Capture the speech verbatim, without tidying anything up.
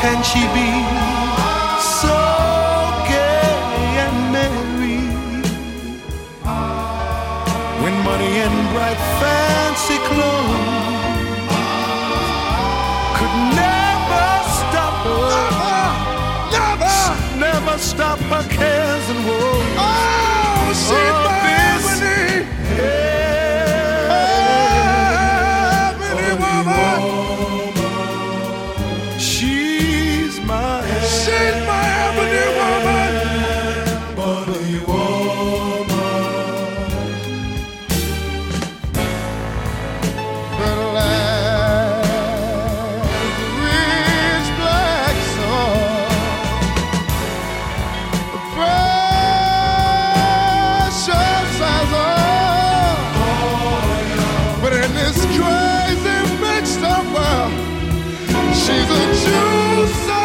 can she be so gay and merry when money and bright fancy clothes could never stop her, never, never, never stop her cares and woes? Oh, she's oh, my Ebony, Ebony woman. She's my, she's my Ebony woman, Ebony woman. But like rich black sun, precious as all. But in this crazy mixed up world, she's a juice.